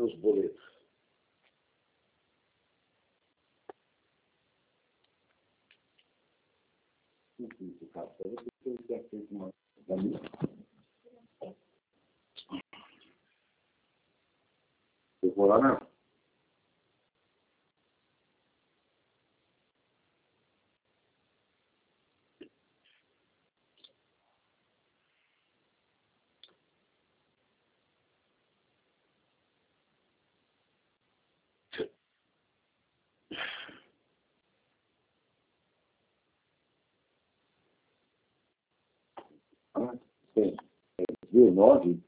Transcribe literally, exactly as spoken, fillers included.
os boletos. Não fiz o café, eu tenho que ter uma... Eu vou lá, não. Ah, sim. É, viu? Nove?